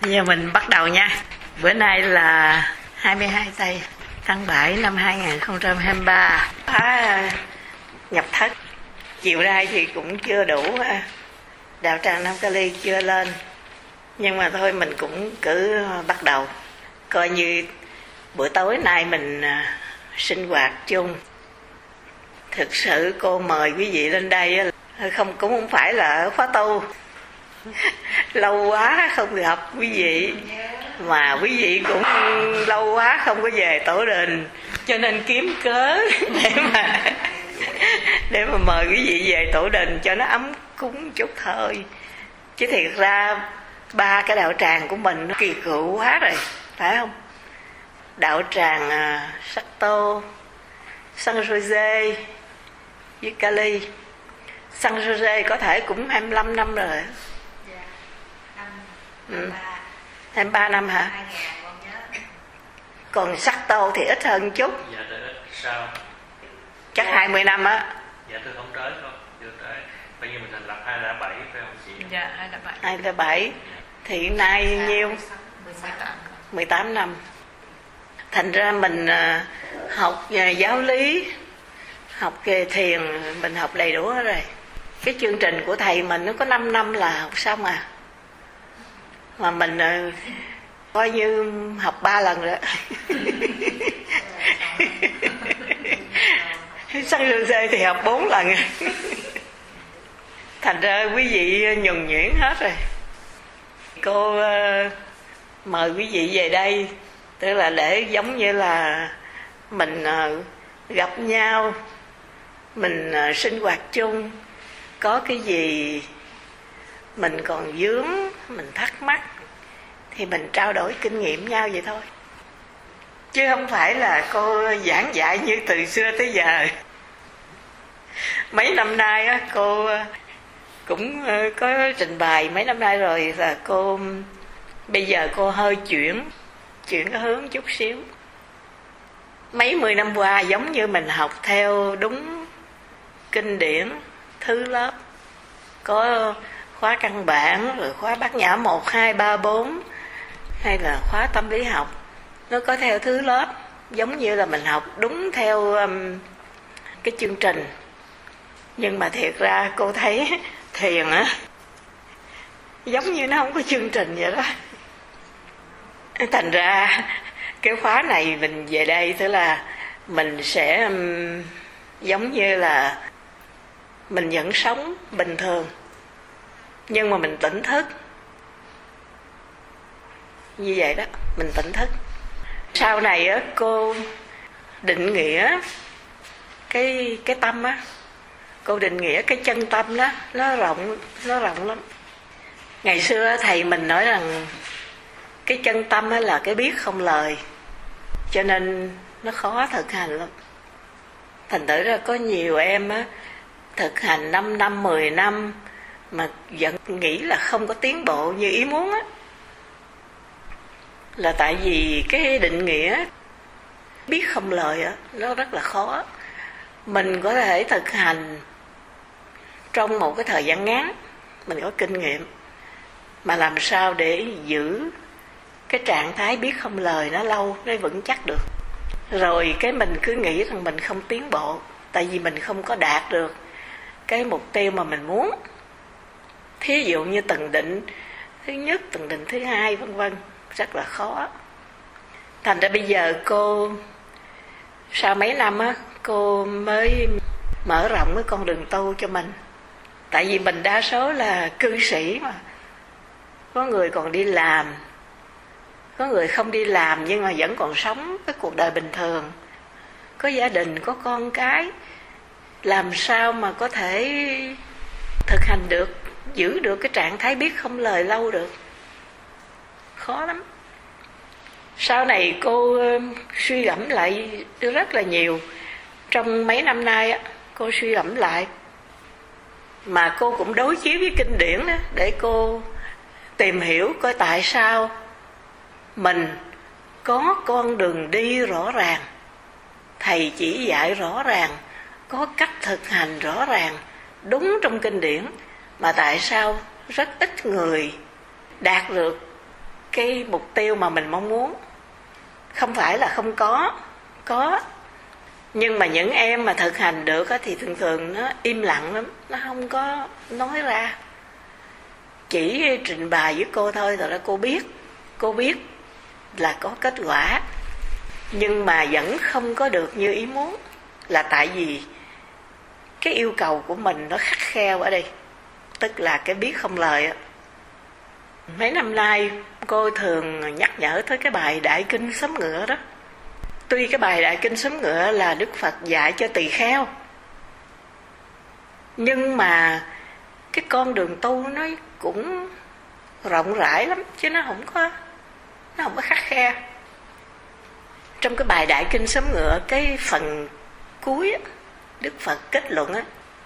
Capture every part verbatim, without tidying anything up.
Giờ mình bắt đầu nha. Bữa nay là hai mươi hai tây tháng bảy năm hai nghìn không trăm hai mươi ba. Khóa nhập thất. Chiều nay thì cũng chưa đủ. Đạo tràng Nam Kali chưa lên. Nhưng mà thôi mình cũng cứ bắt đầu. Coi như bữa tối nay mình sinh hoạt chung. Thực sự cô mời quý vị lên đây không cũng không phải là khóa tu. Lâu quá không gặp quý vị, mà quý vị cũng lâu quá không có về tổ đình, cho nên kiếm cớ để mà để mà mời quý vị về tổ đình cho nó ấm cúng chút thôi. Chứ thiệt ra ba cái đạo tràng của mình nó kỳ cựu quá rồi, phải không? Đạo tràng uh, Sắc Tô, San Jose với Kali. San Jose có thể cũng hai mươi lăm năm rồi. Ừ. hai mươi ba năm hả? Còn Sắc Tô thì ít hơn chút. Dạ tôi ít sao? Chắc hai mươi năm á. Dạ tôi không tới thôi, chưa tới. Bao nhiêu mình thành lập hai không không bảy phải không chị? Dạ hai không không bảy. hai không không bảy thì nay nhiêu? mười tám năm. Thành ra mình học về giáo lý, học về thiền, mình học đầy đủ hết rồi. Cái chương trình của thầy mình nó có năm năm là học xong à. Mà mình uh, coi như học ba lần rồi. Sang Jose thì học bốn lần. Thành ra quý vị nhuần nhuyễn hết rồi. Cô uh, mời quý vị về đây, tức là để giống như là mình uh, gặp nhau, mình uh, sinh hoạt chung, có cái gì mình còn vướng, mình thắc mắc thì mình trao đổi kinh nghiệm nhau vậy thôi. Chứ không phải là cô giảng dạy như từ xưa tới giờ. Mấy năm nay á, cô cũng có trình bày mấy năm nay rồi, là cô bây giờ cô hơi chuyển chuyển cái hướng chút xíu. Mấy mươi năm qua giống như mình học theo đúng kinh điển thứ lớp, có khóa căn bản, rồi khóa bát nhã một, hai, ba, bốn, hay là khóa tâm lý học. Nó có theo thứ lớp, giống như là mình học đúng theo um, cái chương trình. Nhưng mà thiệt ra cô thấy thiền á, giống như nó không có chương trình vậy đó. Thành ra cái khóa này mình về đây, tức là mình sẽ um, giống như là mình vẫn sống bình thường, nhưng mà mình tỉnh thức. Như vậy đó, mình tỉnh thức. Sau này á, cô định nghĩa cái cái tâm á, cô định nghĩa cái chân tâm đó, nó rộng, nó rộng lắm. Ngày xưa thầy mình nói rằng cái chân tâm á là cái biết không lời, cho nên nó khó thực hành lắm. Thành thử ra có nhiều em á thực hành năm năm, mười năm mà vẫn nghĩ là không có tiến bộ như ý muốn á, là tại vì cái định nghĩa biết không lời á nó rất là khó. Mình có thể thực hành trong một cái thời gian ngắn, mình có kinh nghiệm, mà làm sao để giữ cái trạng thái biết không lời nó lâu, nó vững chắc được. Rồi cái mình cứ nghĩ rằng mình không tiến bộ, tại vì mình không có đạt được cái mục tiêu mà mình muốn. Thí dụ như tầng định thứ nhất, tầng định thứ hai, vân vân, rất là khó. Thành ra bây giờ cô sau mấy năm á, cô mới mở rộng cái con đường tu cho mình. Tại vì mình đa số là cư sĩ mà, có người còn đi làm, có người không đi làm nhưng mà vẫn còn sống cái cuộc đời bình thường, có gia đình, có con cái. Làm sao mà có thể thực hành được, giữ được cái trạng thái biết không lời lâu được? Khó lắm. Sau này cô suy gẫm lại rất là nhiều. Trong mấy năm nay cô suy gẫm lại, mà cô cũng đối chiếu với kinh điển đó, để cô tìm hiểu coi tại sao mình có con đường đi rõ ràng, thầy chỉ dạy rõ ràng, có cách thực hành rõ ràng đúng trong kinh điển, mà tại sao rất ít người đạt được cái mục tiêu mà mình mong muốn. Không phải là không có, có. Nhưng mà những em mà thực hành được thì thường thường nó im lặng lắm, nó không có nói ra. Chỉ trình bày với cô thôi, rồi đó cô biết, cô biết là có kết quả. Nhưng mà vẫn không có được như ý muốn, là tại vì cái yêu cầu của mình nó khắt khe ở đây. Tức là cái biết không lời. Mấy năm nay cô thường nhắc nhở tới cái bài Đại Kinh Xóm Ngựa đó. Tuy cái bài Đại Kinh Xóm Ngựa là Đức Phật dạy cho tỳ kheo, nhưng mà cái con đường tu nó cũng rộng rãi lắm, chứ nó không có nó không có khắt khe. Trong cái bài Đại Kinh Xóm Ngựa, cái phần cuối Đức Phật kết luận á,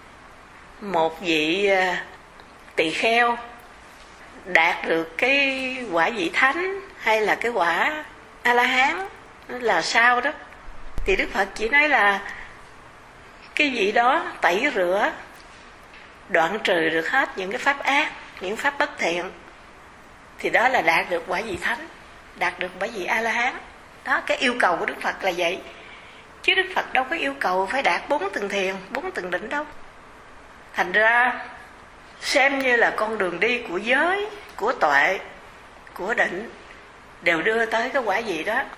một vị tỳ kheo đạt được cái quả vị thánh hay là cái quả A La Hán là sao đó, thì Đức Phật chỉ nói là cái vị đó tẩy rửa, đoạn trừ được hết những cái pháp ác, những pháp bất thiện, thì đó là đạt được quả vị thánh, đạt được quả vị A La Hán. Đó, cái yêu cầu của Đức Phật là vậy. Chứ Đức Phật đâu có yêu cầu phải đạt bốn tầng thiền, bốn tầng định đâu. Thành ra xem như là con đường đi của giới, của tuệ, của định đều đưa tới cái quả vị đó.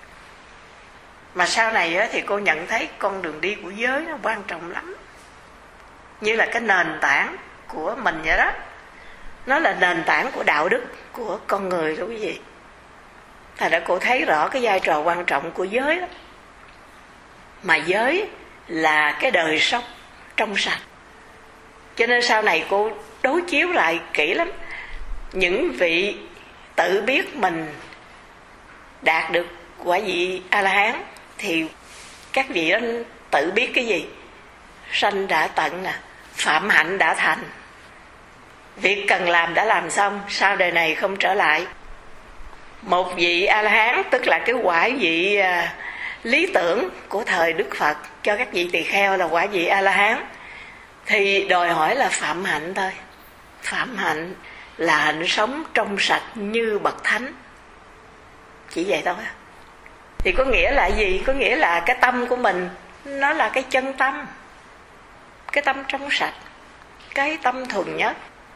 Mà sau này thì cô nhận thấy con đường đi của giới nó quan trọng lắm, như là cái nền tảng của mình vậy đó. Nó là nền tảng của đạo đức của con người đó quý vị. Thành ra cô thấy rõ cái vai trò quan trọng của giới đó. Mà giới là cái đời sống trong sạch. Cho nên sau này cô đối chiếu lại kỹ lắm. Những vị tự biết mình đạt được quả vị A-la-hán thì các vị đó tự biết cái gì? Sanh đã tận nè, phạm hạnh đã thành, việc cần làm đã làm xong, sau đời này không trở lại. Một vị A-la-hán tức là cái quả vị à, lý tưởng của thời Đức Phật cho các vị tỳ kheo là quả vị A-la-hán, thì đòi hỏi là phạm hạnh thôi. Phạm hạnh là hạnh sống trong sạch như bậc thánh, chỉ vậy thôi. Thì có nghĩa là gì? Có nghĩa là cái tâm của mình nó là cái chân tâm, cái tâm trong sạch, cái tâm thuần nhất.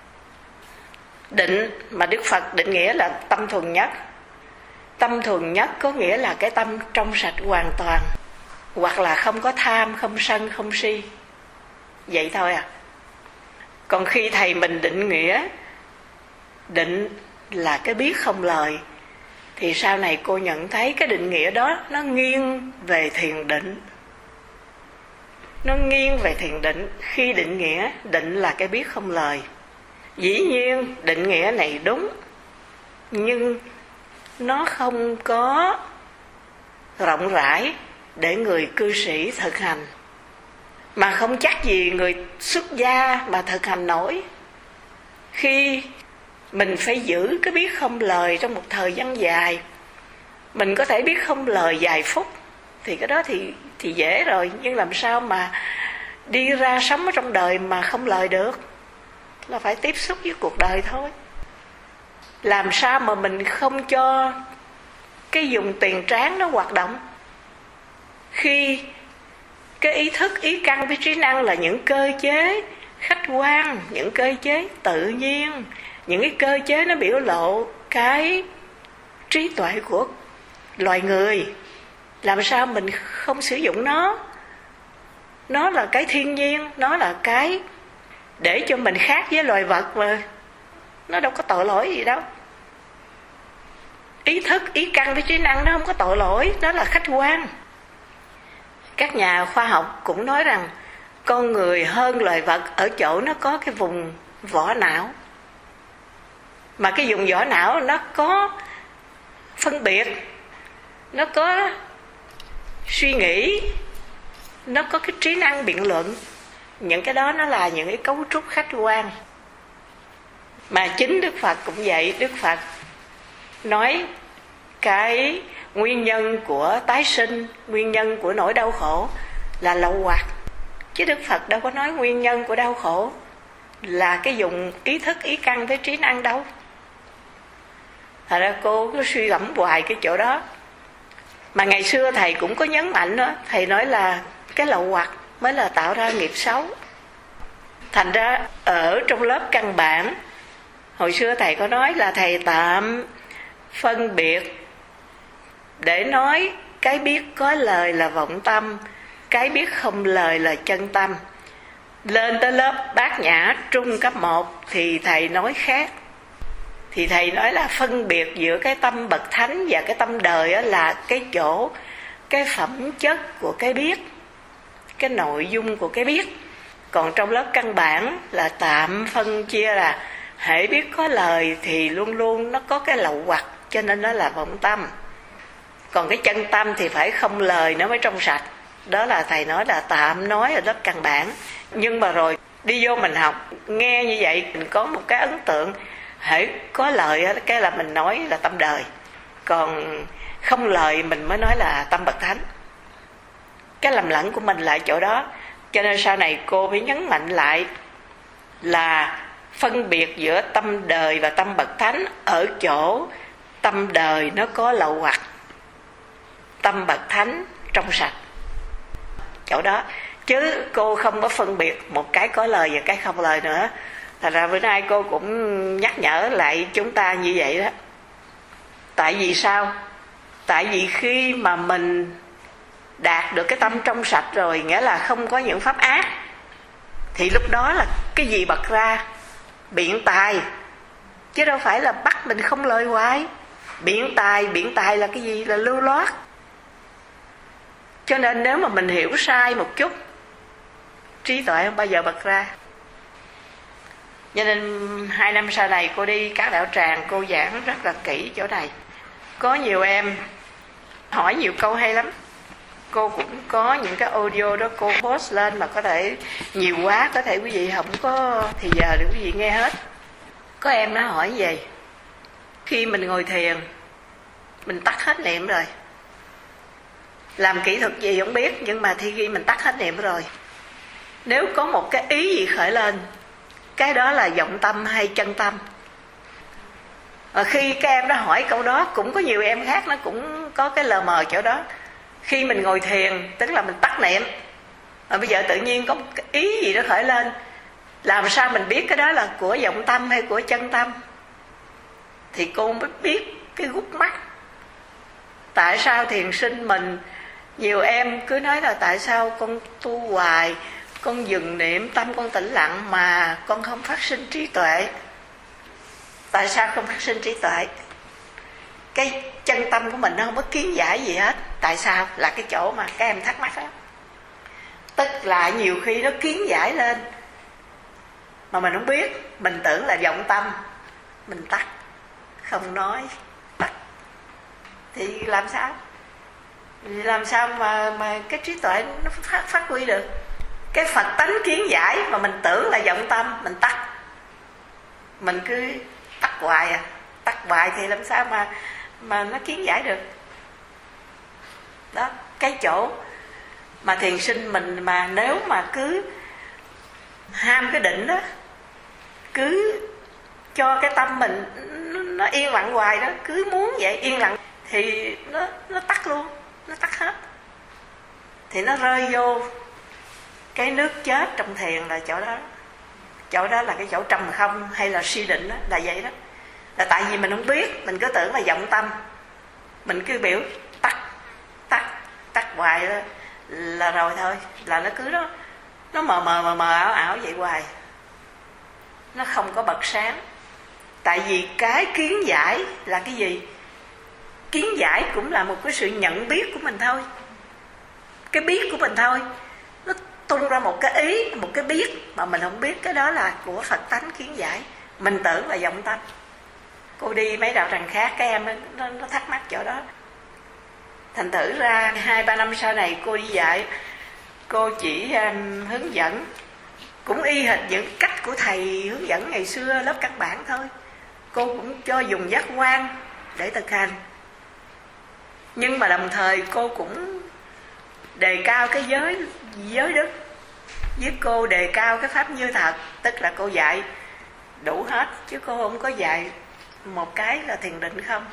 Định mà Đức Phật định nghĩa là tâm thuần nhất. Tâm thuần nhất có nghĩa là cái tâm trong sạch hoàn toàn, hoặc là không có tham, không sân, không si. Vậy thôi à. Còn khi thầy mình định nghĩa định là cái biết không lời, thì sau này cô nhận thấy cái định nghĩa đó nó nghiêng về thiền định. Nó nghiêng về thiền định. Khi định nghĩa định là cái biết không lời, dĩ nhiên định nghĩa này đúng, nhưng nó không có rộng rãi để người cư sĩ thực hành. Mà không chắc gì người xuất gia mà thực hành nổi. Khi mình phải giữ cái biết không lời trong một thời gian dài, mình có thể biết không lời vài phút thì cái đó thì, thì dễ rồi. Nhưng làm sao mà đi ra sống ở trong đời mà không lời được? Là phải tiếp xúc với cuộc đời thôi. Làm sao mà mình không cho cái dùng tiền tráng nó hoạt động? Khi cái ý thức, ý căn với trí năng là những cơ chế khách quan, những cơ chế tự nhiên, những cái cơ chế nó biểu lộ cái trí tuệ của loài người. Làm sao mình không sử dụng nó? Nó là cái thiên nhiên, nó là cái để cho mình khác với loài vật mà. Nó đâu có tội lỗi gì đâu. Ý thức, ý căn với trí năng nó không có tội lỗi, nó là khách quan. Các nhà khoa học cũng nói rằng con người hơn loài vật ở chỗ nó có cái vùng vỏ não. Mà cái vùng vỏ não nó có phân biệt, nó có suy nghĩ, nó có cái trí năng biện luận. Những cái đó nó là những cái cấu trúc khách quan. Mà chính Đức Phật cũng vậy. Đức Phật nói cái nguyên nhân của tái sinh, nguyên nhân của nỗi đau khổ là lậu hoặc. Chứ Đức Phật đâu có nói nguyên nhân của đau khổ là cái dùng ý thức, ý căn với trí năng đâu. Thật ra cô cứ suy gẫm hoài cái chỗ đó. Mà ngày xưa thầy cũng có nhấn mạnh đó, thầy nói là cái lậu hoặc mới là tạo ra nghiệp xấu. Thành ra ở trong lớp căn bản, hồi xưa thầy có nói là thầy tạm phân biệt để nói cái biết có lời là vọng tâm, cái biết không lời là chân tâm. Lên tới lớp Bát Nhã Trung cấp một thì thầy nói khác. Thì thầy nói là phân biệt giữa cái tâm bậc thánh và cái tâm đời là cái chỗ, cái phẩm chất của cái biết, cái nội dung của cái biết. Còn trong lớp căn bản là tạm phân chia là hễ biết có lời thì luôn luôn nó có cái lậu hoặc, cho nên nó là vọng tâm. Còn cái chân tâm thì phải không lời nó mới trong sạch. Đó là thầy nói là tạm nói ở lớp căn bản. Nhưng mà rồi đi vô mình học, nghe như vậy mình có một cái ấn tượng hễ có lời cái là mình nói là tâm đời, còn không lời mình mới nói là tâm bậc thánh. Cái lầm lẫn của mình lại chỗ đó. Cho nên sau này cô phải nhấn mạnh lại là phân biệt giữa tâm đời và tâm bậc thánh ở chỗ tâm đời nó có lậu hoặc, tâm bậc thánh trong sạch. Chỗ đó chứ cô không có phân biệt một cái có lời và cái không lời nữa. Thật ra bữa nay cô cũng nhắc nhở lại chúng ta như vậy đó. Tại vì sao? Tại vì khi mà mình đạt được cái tâm trong sạch rồi, nghĩa là không có những pháp ác, thì lúc đó là cái gì bật ra? Biện tài. Chứ đâu phải là bắt mình không lời hoài. Biện tài, biện tài là cái gì? Là lưu loát. Cho nên nếu mà mình hiểu sai một chút, trí tuệ không bao giờ bật ra. Cho nên hai năm sau này cô đi các đạo tràng, cô giảng rất là kỹ chỗ này. Có nhiều em hỏi nhiều câu hay lắm. Cô cũng có những cái audio đó cô post lên, mà có thể nhiều quá, có thể quý vị không có thì giờ để quý vị nghe hết. Có em nó hỏi về khi mình ngồi thiền, mình tắt hết niệm rồi, làm kỹ thuật gì không biết, nhưng mà thì khi mình tắt hết niệm rồi, nếu có một cái ý gì khởi lên, cái đó là vọng tâm hay chân tâm? Và khi các em đó hỏi câu đó, cũng có nhiều em khác nó cũng có cái lờ mờ chỗ đó. Khi mình ngồi thiền tức là mình tắt niệm, mà bây giờ tự nhiên có một cái ý gì đó khởi lên, làm sao mình biết cái đó là của vọng tâm hay của chân tâm? Thì cô mới biết cái gút mắt. Tại sao thiền sinh mình, nhiều em cứ nói là tại sao con tu hoài, con dừng niệm, tâm con tĩnh lặng mà con không phát sinh trí tuệ? Tại sao không phát sinh trí tuệ? Cái chân tâm của mình nó không có kiến giải gì hết. Tại sao? Là cái chỗ mà các em thắc mắc đó. Tức là nhiều khi nó kiến giải lên mà mình không biết. Mình tưởng là vọng tâm, mình tắt, không nói, tắt. Thì làm sao? Làm sao mà, mà cái trí tuệ nó phát, phát huy được? Cái Phật tánh kiến giải mà mình tưởng là vọng tâm, mình tắt. Mình cứ tắt hoài à. Tắt hoài thì làm sao mà mà nó kiến giải được? Đó, cái chỗ mà thiền sinh mình mà nếu mà cứ ham cái định đó, cứ cho cái tâm mình nó yên lặng hoài đó, cứ muốn vậy yên lặng thì nó nó tắt luôn, nó tắt hết. Thì nó rơi vô cái nước chết trong thiền là chỗ đó. Chỗ đó là cái chỗ trầm không hay là suy định đó, là vậy đó. Là tại vì mình không biết, mình cứ tưởng là vọng tâm, mình cứ biểu tắt tắt tắt hoài đó, là rồi thôi, là nó cứ đó, nó mờ mờ mờ mờ ảo ảo vậy hoài, nó không có bật sáng. Tại vì cái kiến giải là cái gì? Kiến giải cũng là một cái sự nhận biết của mình thôi, cái biết của mình thôi. Nó tung ra một cái ý, một cái biết mà mình không biết cái đó là của Phật tánh kiến giải, mình tưởng là vọng tâm. Cô đi mấy đạo tràng khác, các em nó, nó thắc mắc chỗ đó. Thành thử ra hai ba năm sau này cô đi dạy, cô chỉ um, hướng dẫn, cũng y hệt những cách của thầy hướng dẫn ngày xưa lớp căn bản thôi. Cô cũng cho dùng giác quan để thực hành, nhưng mà đồng thời cô cũng đề cao cái giới giới đức, với cô đề cao cái pháp như thật. Tức là cô dạy đủ hết, chứ cô không có dạy một cái là thiền định không.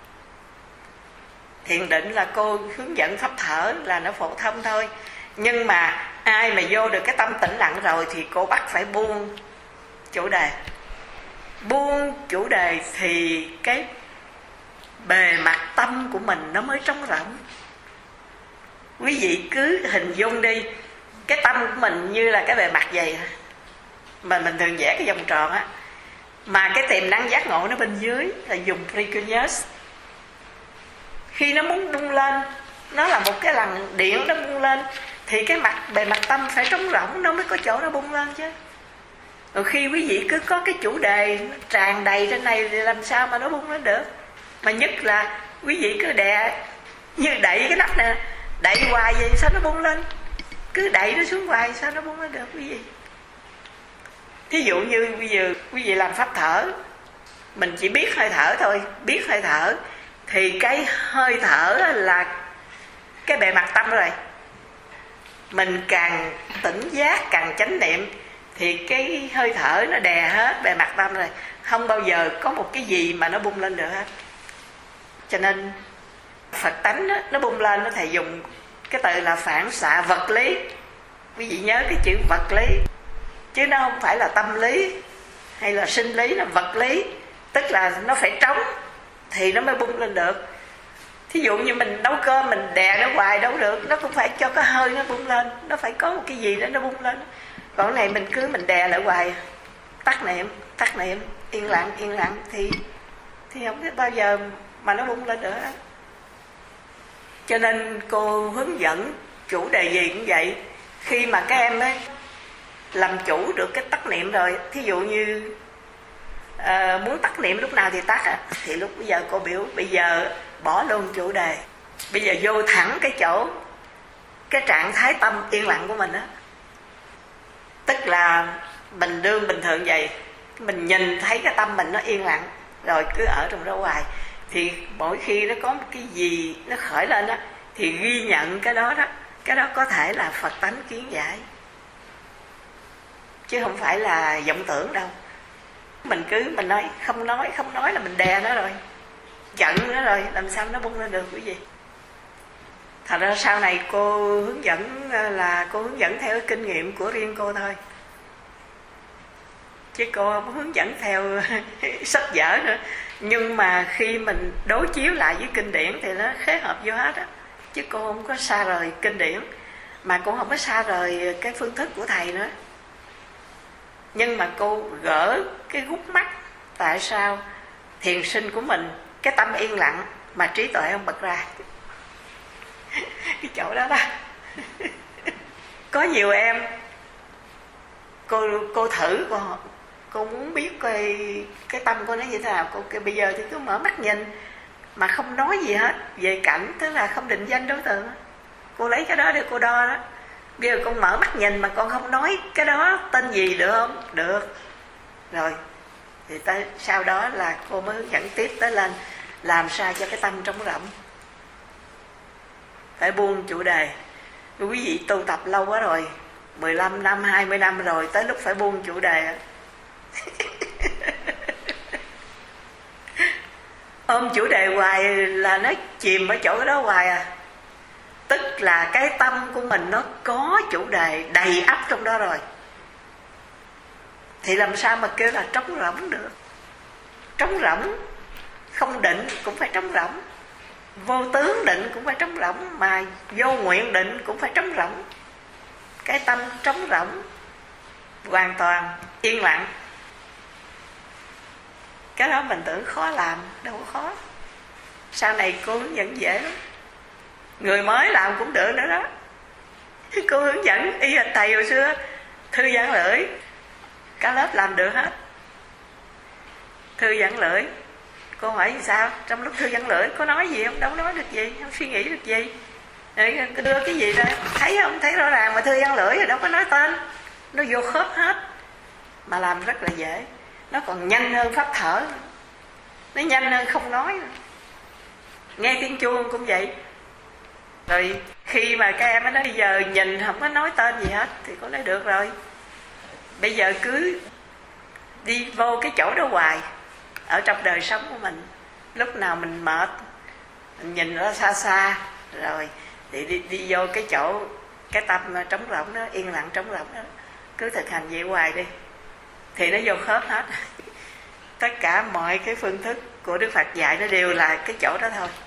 Thiền định là cô hướng dẫn pháp thở là nó phổ thông thôi, nhưng mà ai mà vô được cái tâm tĩnh lặng rồi thì cô bắt phải buông chủ đề. Buông chủ đề thì cái bề mặt tâm của mình nó mới trống rỗng. Quý vị cứ hình dung đi, cái tâm của mình như là cái bề mặt vậy mà mình thường vẽ cái vòng tròn á, mà cái tiềm năng giác ngộ nó bên dưới là dùng precuneus. Khi nó muốn bung lên, nó là một cái lằn điện nó bung lên, thì cái mặt bề mặt tâm phải trống rỗng, nó mới có chỗ nó bung lên chứ. Rồi khi quý vị cứ có cái chủ đề tràn đầy trên này thì làm sao mà nó bung lên được. Mà nhất là quý vị cứ đè như đẩy cái nắp nè, đẩy hoài vậy sao nó bung lên, cứ đẩy nó xuống hoài sao nó bung lên được quý vị. Thí dụ như bây giờ quý vị làm pháp thở, mình chỉ biết hơi thở thôi, biết hơi thở thì cái hơi thở là cái bề mặt tâm rồi. Mình càng tỉnh giác, càng chánh niệm thì cái hơi thở nó đè hết bề mặt tâm rồi, không bao giờ có một cái gì mà nó bung lên được hết. Cho nên Phật tánh đó, nó bung lên, nó thầy dùng cái từ là phản xạ vật lý. Quý vị nhớ cái chữ vật lý, chứ nó không phải là tâm lý hay là sinh lý, là vật lý. Tức là nó phải trống thì nó mới bung lên được. Thí dụ như mình nấu cơm, mình đè nó hoài đâu được, nó cũng phải cho cái hơi nó bung lên, nó phải có một cái gì đó nó bung lên. Còn này mình cứ mình đè lại hoài, tắt niệm, tắt niệm, yên lặng, yên lặng thì thì không biết bao giờ mà nó bung lên được. Cho nên cô hướng dẫn chủ đề gì cũng vậy. Khi mà các em ấy làm chủ được cái tắt niệm rồi, thí dụ như à, muốn tắt niệm lúc nào thì tắt à, thì lúc bây giờ cô biểu bây giờ bỏ luôn chủ đề, bây giờ vô thẳng cái chỗ cái trạng thái tâm yên lặng của mình đó. Tức là mình đương bình thường vậy, mình nhìn thấy cái tâm mình nó yên lặng rồi cứ ở trong đó hoài, thì mỗi khi nó có một cái gì nó khởi lên đó thì ghi nhận cái đó đó. Cái đó có thể là Phật tánh kiến giải, chứ không phải là vọng tưởng đâu. Mình cứ mình nói không nói không nói là mình đè nó rồi, giận nó rồi, làm sao nó bung lên được quý vị. Thật ra sau này cô hướng dẫn là cô hướng dẫn theo cái kinh nghiệm của riêng cô thôi, chứ cô không hướng dẫn theo sách vở nữa. Nhưng mà khi mình đối chiếu lại với kinh điển thì nó khế hợp vô hết á. Chứ cô không có xa rời kinh điển, mà cô không có xa rời cái phương thức của thầy nữa. Nhưng mà cô gỡ cái gút mắt tại sao thiền sinh của mình cái tâm yên lặng mà trí tuệ không bật ra. Cái chỗ đó đó. Có nhiều em cô cô thử cô cô muốn biết coi cái tâm cô nó như thế nào. Cô kêu bây giờ thì cứ mở mắt nhìn mà không nói gì hết về cảnh, tức là không định danh đối tượng. Cô lấy cái đó để cô đo đó. Bây giờ con mở mắt nhìn mà con không nói cái đó tên gì được không? Được. Rồi thì tới sau đó là cô mới hướng dẫn tiếp tới lên làm sao cho cái tâm trống rỗng, phải buông chủ đề. Quý vị tu tập lâu quá rồi, mười lăm năm, hai mươi năm rồi, tới lúc phải buông chủ đề. Ôm chủ đề hoài là nó chìm ở chỗ đó hoài à. Tức là cái tâm của mình nó có chủ đề đầy ắp trong đó rồi, thì làm sao mà kêu là trống rỗng được. Trống rỗng, không định cũng phải trống rỗng, vô tướng định cũng phải trống rỗng, mà vô nguyện định cũng phải trống rỗng. Cái tâm trống rỗng, hoàn toàn yên lặng. Cái đó mình tưởng khó làm, đâu có khó. Sau này cô hướng dẫn dễ lắm, người mới làm cũng được nữa đó. Cô hướng dẫn y hệt thầy hồi xưa, thư giãn lưỡi, cả lớp làm được hết. Thư giãn lưỡi, cô hỏi gì sao? Trong lúc thư giãn lưỡi có nói gì không? Đâu nói được gì, không suy nghĩ được gì. Để đưa cái gì ra, thấy không? Thấy rõ ràng mà thư giãn lưỡi rồi đâu có nói tên. Nó vô khớp hết, mà làm rất là dễ. Nó còn nhanh hơn pháp thở, nó nhanh hơn không nói nữa. Nghe tiếng chuông cũng vậy. Rồi khi mà các em nói bây giờ nhìn không có nói tên gì hết thì cô nói được rồi, bây giờ cứ đi vô cái chỗ đó hoài, ở trong đời sống của mình. Lúc nào mình mệt, mình nhìn nó xa xa, rồi thì đi, đi vô cái chỗ, cái tâm trống rỗng đó, yên lặng trống rỗng đó, cứ thực hành vậy hoài đi, thì nó vô khớp hết. Tất cả mọi cái phương thức của Đức Phật dạy nó đều là cái chỗ đó thôi,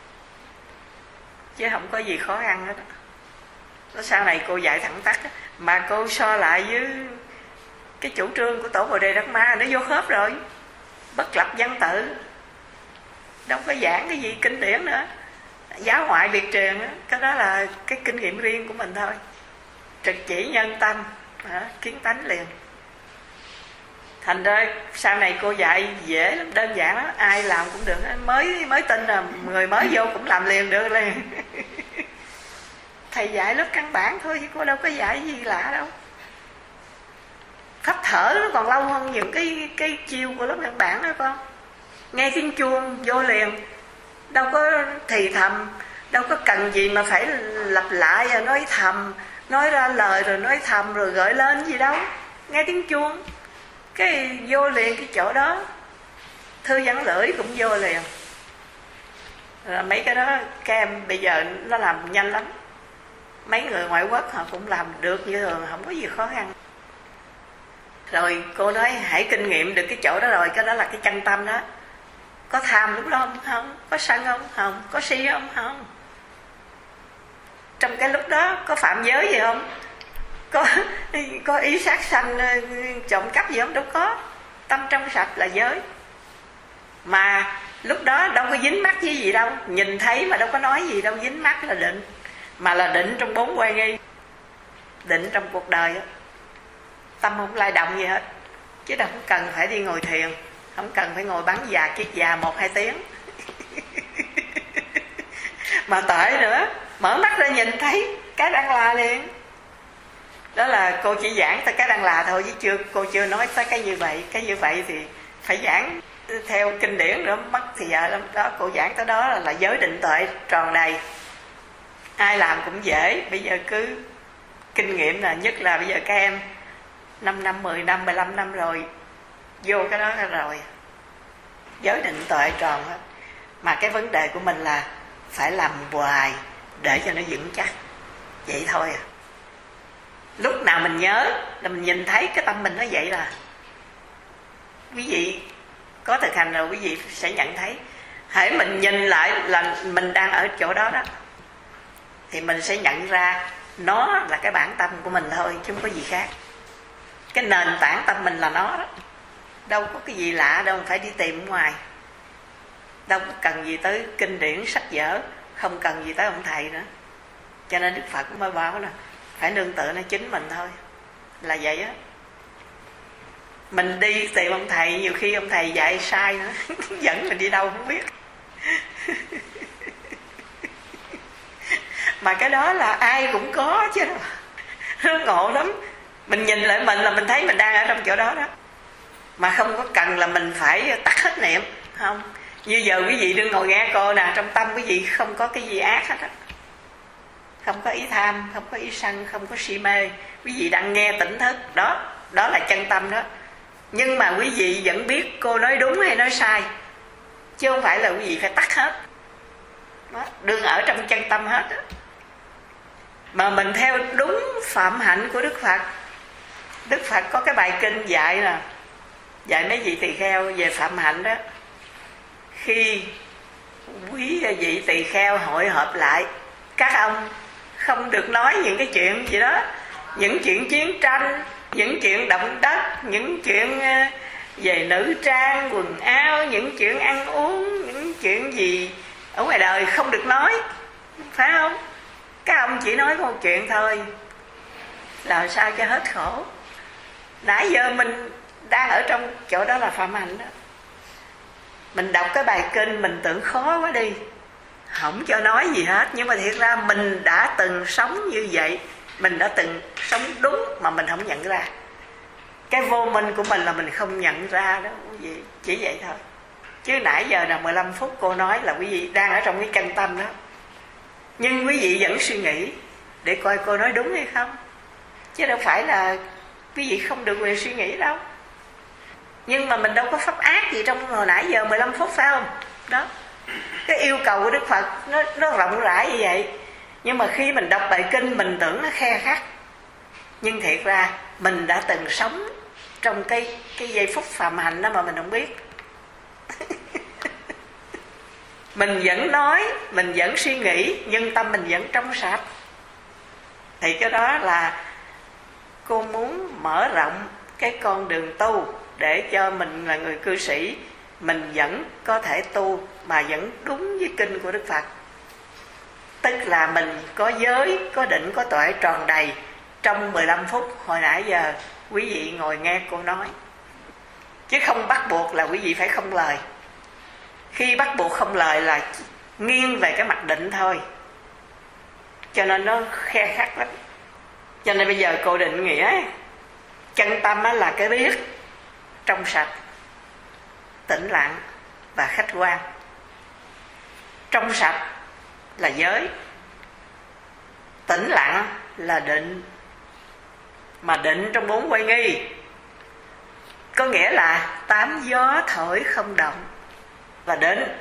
chứ không có gì khó khăn hết. Nó sau này cô dạy thẳng tắc đó, mà cô so lại với cái chủ trương của Tổ Bồ Đề Đạt Ma, nó vô khớp rồi. Bất lập văn tự, đâu có giảng cái gì kinh điển nữa, giáo ngoại biệt truyền đó. Cái đó là cái kinh nghiệm riêng của mình thôi, trực chỉ nhân tâm, đó, kiến tánh liền. Thành ra sau này cô dạy dễ lắm, đơn giản lắm, ai làm cũng được. Mới mới tin là người mới vô cũng làm liền được liền. Thầy dạy lớp căn bản thôi chứ cô đâu có dạy gì lạ đâu. Pháp thở nó còn lâu hơn những cái cái chiêu của lớp căn bản đó con. Nghe tiếng chuông vô liền, đâu có thì thầm, đâu có cần gì mà phải lặp lại rồi nói thầm, nói ra lời rồi nói thầm rồi gợi lên gì đâu. Nghe tiếng chuông cái vô liền cái chỗ đó. Thư giãn lưỡi cũng vô liền. Rồi mấy cái đó các em bây giờ nó làm nhanh lắm. Mấy người ngoại quốc họ cũng làm được như thường, không có gì khó khăn. Rồi cô nói hãy kinh nghiệm được cái chỗ đó rồi, cái đó là cái chân tâm đó. Có tham lúc đó không? Không. Có sân không? Không. Có si không? Không. Trong cái lúc đó có phạm giới gì không? Có, có ý sát sanh, trộm cắp gì không? Đâu có. Tâm trong sạch là giới. Mà lúc đó đâu có dính mắc với gì đâu. Nhìn thấy mà đâu có nói gì đâu. Dính mắc là định. Mà là định trong bốn quay nghi. Định trong cuộc đời đó. Tâm không lay động gì hết. Chứ đâu không cần phải đi ngồi thiền, không cần phải ngồi bắn già kiết già một hai tiếng. Mà tệ nữa, mở mắt ra nhìn thấy cái đang là liền. Đó là cô chỉ giảng tới cái đang là thôi, chứ chưa cô chưa nói tới cái như vậy. Cái như vậy thì phải giảng theo kinh điển nữa, mất thì giờ lắm. Đó, cô giảng tới đó là, là giới định tuệ tròn đầy. Ai làm cũng dễ. Bây giờ cứ kinh nghiệm là nhất là bây giờ các em năm năm, mười năm, mười lăm năm rồi, vô cái đó rồi, giới định tuệ tròn hết. Mà cái vấn đề của mình là phải làm hoài để cho nó vững chắc. Vậy thôi à. Lúc nào mình nhớ là mình nhìn thấy cái tâm mình nó vậy là. Quý vị có thực hành rồi quý vị sẽ nhận thấy. Hễ mình nhìn lại là mình đang ở chỗ đó đó, thì mình sẽ nhận ra nó là cái bản tâm của mình thôi, chứ không có gì khác. Cái nền tảng tâm mình là nó đó. Đâu có cái gì lạ đâu phải đi tìm ngoài. Đâu có cần gì tới kinh điển sách vở, không cần gì tới ông thầy nữa. Cho nên Đức Phật mới bảo nè, phải nương tựa nó chính mình thôi. Là vậy á. Mình đi tìm ông thầy, nhiều khi ông thầy dạy sai nữa. Dẫn mình đi đâu không biết. Mà cái đó là ai cũng có chứ. Nó ngộ lắm. Mình nhìn lại mình là mình thấy mình đang ở trong chỗ đó đó. Mà không có cần là mình phải tắt hết niệm. Không. Như giờ quý vị đừng ngồi nghe cô nè, trong tâm quý vị không có cái gì ác hết á. Không có ý tham, không có ý sân, không có si mê. Quý vị đang nghe tỉnh thức. Đó, đó là chân tâm đó. Nhưng mà quý vị vẫn biết cô nói đúng hay nói sai, chứ không phải là quý vị phải tắt hết đó, đừng ở trong chân tâm hết đó. Mà mình theo đúng phạm hạnh của Đức Phật. Đức Phật có cái bài kinh dạy nè, dạy mấy vị tỳ kheo về phạm hạnh đó. Khi quý vị tỳ kheo hội họp lại, các ông không được nói những cái chuyện gì đó, những chuyện chiến tranh, những chuyện động đất, những chuyện về nữ trang, quần áo, những chuyện ăn uống, những chuyện gì ở ngoài đời không được nói, phải không? Các ông chỉ nói một chuyện thôi, làm sao cho hết khổ. Nãy giờ mình đang ở trong chỗ đó là phạm hạnh đó. Mình đọc cái bài kinh mình tưởng khó quá đi, không cho nói gì hết. Nhưng mà thiệt ra mình đã từng sống như vậy, mình đã từng sống đúng mà mình không nhận ra. Cái vô minh của mình là mình không nhận ra đó quý vị. Chỉ vậy thôi. Chứ nãy giờ là mười lăm phút cô nói là quý vị đang ở trong cái chân tâm đó. Nhưng quý vị vẫn suy nghĩ để coi cô nói đúng hay không. Chứ đâu phải là quý vị không được quyền suy nghĩ đâu. Nhưng mà mình đâu có pháp ác gì trong hồi nãy giờ mười lăm phút, phải không? Đó, cái yêu cầu của Đức Phật nó, nó rộng rãi như vậy. Nhưng mà khi mình đọc bài kinh mình tưởng nó khe khắt, nhưng thiệt ra mình đã từng sống trong cái, cái giây phút phàm hạnh đó mà mình không biết. Mình vẫn nói, mình vẫn suy nghĩ, nhưng tâm mình vẫn trong sạch. Thì cái đó là cô muốn mở rộng cái con đường tu, để cho mình là người cư sĩ, mình vẫn có thể tu mà vẫn đúng với kinh của Đức Phật. Tức là mình có giới, có định, có tuệ tròn đầy trong mười lăm phút hồi nãy giờ quý vị ngồi nghe cô nói. Chứ không bắt buộc là quý vị phải không lời. Khi bắt buộc không lời là nghiêng về cái mặt định thôi, cho nên nó khe khắt lắm. Cho nên bây giờ cô định nghĩa chân tâm là cái biết trong sạch, tĩnh lặng và khách quan. Trong sạch là giới, tĩnh lặng là định. Mà định trong bốn quay nghi có nghĩa là tám gió thổi không động và định.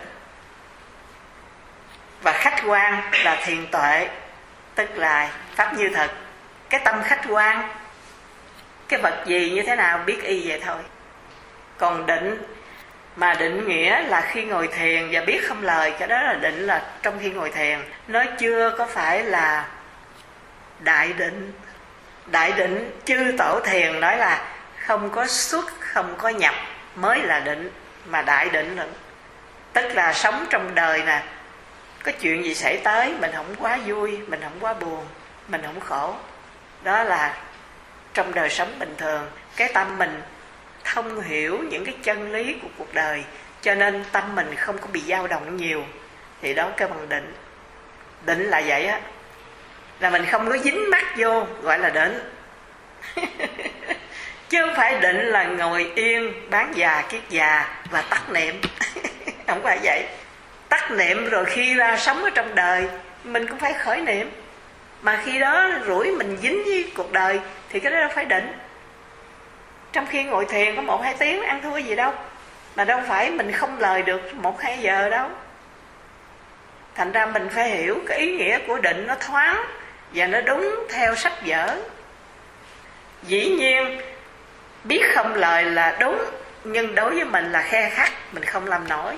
Và khách quan là thiền tuệ, tức là pháp như thực. Cái tâm khách quan, cái vật gì như thế nào biết y vậy thôi. Còn định mà định nghĩa là khi ngồi thiền và biết không lời, cái đó là định là trong khi ngồi thiền. Nó chưa có phải là đại định. Đại định chư tổ thiền nói là không có xuất, không có nhập mới là định. Mà đại định là tức là sống trong đời nè, có chuyện gì xảy tới mình không quá vui, mình không quá buồn, mình không khổ. Đó là trong đời sống bình thường. Cái tâm mình thông hiểu những cái chân lý của cuộc đời, cho nên tâm mình không có bị dao động nhiều. Thì đó cái bằng định. Định là vậy á, là mình không có dính mắc vô, gọi là định. Chứ không phải định là ngồi yên bán già kiết già và tắt niệm. Không phải vậy. Tắt niệm rồi khi ra sống ở trong đời mình cũng phải khởi niệm. Mà khi đó rủi mình dính với cuộc đời thì cái đó đâu phải định. Trong khi ngồi thiền có một hai tiếng ăn thua gì đâu, mà đâu phải mình không lời được một hai giờ đâu. Thành ra mình phải hiểu cái ý nghĩa của định nó thoáng và nó đúng theo sách vở. Dĩ nhiên biết không lời là đúng, nhưng đối với mình là khe khắt, mình không làm nổi.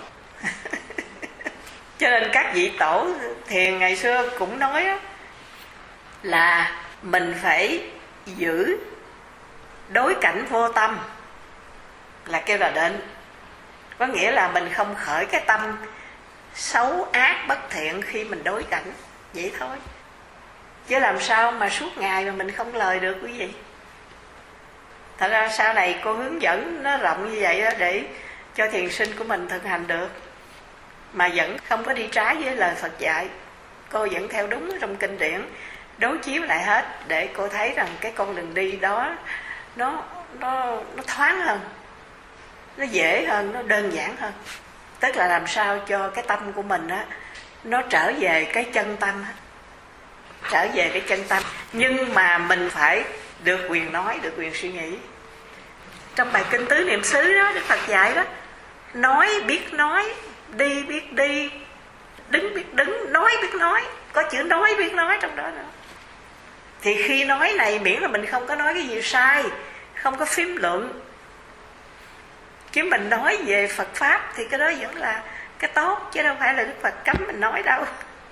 Cho nên các vị tổ thiền ngày xưa cũng nói đó, là mình phải giữ đối cảnh vô tâm, là kêu là định. Có nghĩa là mình không khởi cái tâm xấu ác bất thiện khi mình đối cảnh. Vậy thôi. Chứ làm sao mà suốt ngày mà mình không lời được quý vị. Thật ra sau này cô hướng dẫn nó rộng như vậy đó, để cho thiền sinh của mình thực hành được, mà vẫn không có đi trái với lời Phật dạy. Cô vẫn theo đúng trong kinh điển, đối chiếu lại hết, để cô thấy rằng cái con đường đi đó nó nó nó thoáng hơn, nó dễ hơn, nó đơn giản hơn. Tức là làm sao cho cái tâm của mình á, nó trở về cái chân tâm, trở về cái chân tâm. Nhưng mà mình phải được quyền nói, được quyền suy nghĩ. Trong bài kinh tứ niệm xứ đó, Đức Phật dạy đó, nói biết nói, đi biết đi, đứng biết đứng, nói biết nói. Có chữ nói biết nói trong đó nữa. Thì khi nói này miễn là mình không có nói cái gì sai, không có phím luận, chứ mình nói về Phật Pháp thì cái đó vẫn là cái tốt, chứ đâu phải là Đức Phật cấm mình nói đâu.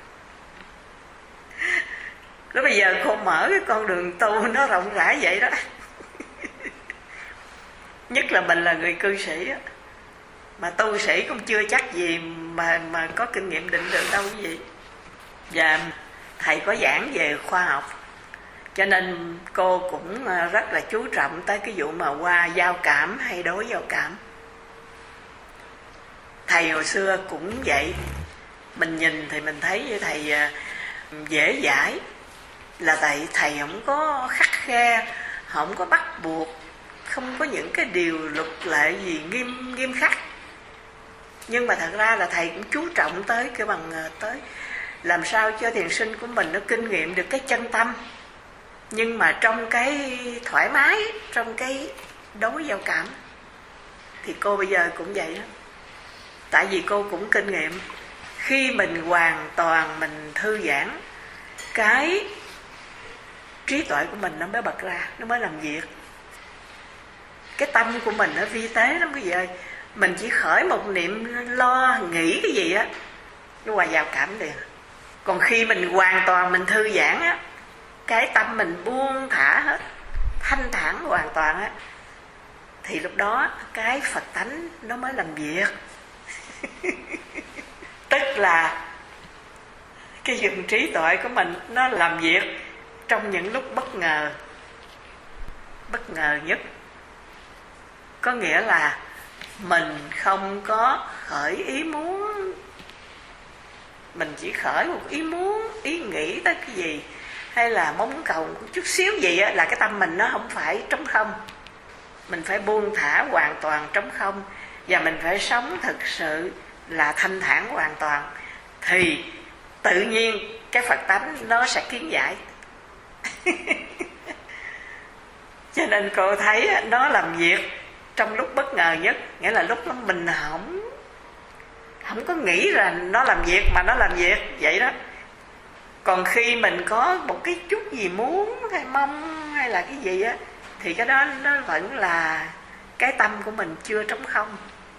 Lúc bây giờ cô mở cái con đường tu nó rộng rãi vậy đó. Nhất là mình là người cư sĩ á, mà tu sĩ cũng chưa chắc gì mà mà có kinh nghiệm định được đâu quý vị. Và thầy có giảng về khoa học, cho nên cô cũng rất là chú trọng tới cái vụ mà qua giao cảm hay đối giao cảm. Thầy hồi xưa cũng vậy. Mình nhìn thì mình thấy như thầy dễ dãi, là tại thầy không có khắt khe, không có bắt buộc, không có những cái điều luật lệ gì nghiêm nghiêm khắc. Nhưng mà thật ra là thầy cũng chú trọng tới cái bằng tới làm sao cho thiền sinh của mình nó kinh nghiệm được cái chân tâm, nhưng mà trong cái thoải mái, trong cái đối giao cảm. Thì cô bây giờ cũng vậy đó. Tại vì cô cũng kinh nghiệm, khi mình hoàn toàn mình thư giãn, cái trí tuệ của mình nó mới bật ra, nó mới làm việc. Cái tâm của mình nó vi tế lắm quý vị ơi. Mình chỉ khởi một niệm lo nghĩ cái gì á, nó hòa vào cảm liền. Còn khi mình hoàn toàn mình thư giãn á, cái tâm mình buông thả hết, thanh thản hoàn toàn á, thì lúc đó cái Phật tánh nó mới làm việc. Tức là cái dùng trí tuệ của mình nó làm việc trong những lúc bất ngờ. Bất ngờ nhất có nghĩa là mình không có khởi ý muốn, mình chỉ khởi một ý muốn, ý nghĩ tới cái gì, hay là mong cầu một chút xíu gì á, là cái tâm mình nó không phải trống không. Mình phải buông thả hoàn toàn trống không, và mình phải sống thực sự là thanh thản hoàn toàn, thì tự nhiên cái Phật tánh nó sẽ kiến giải. Cho nên cô thấy nó làm việc trong lúc bất ngờ nhất, nghĩa là lúc đó mình không không có nghĩ là nó làm việc, mà nó làm việc vậy đó. Còn khi mình có một cái chút gì muốn hay mong hay là cái gì á, thì cái đó nó vẫn là cái tâm của mình chưa trống không.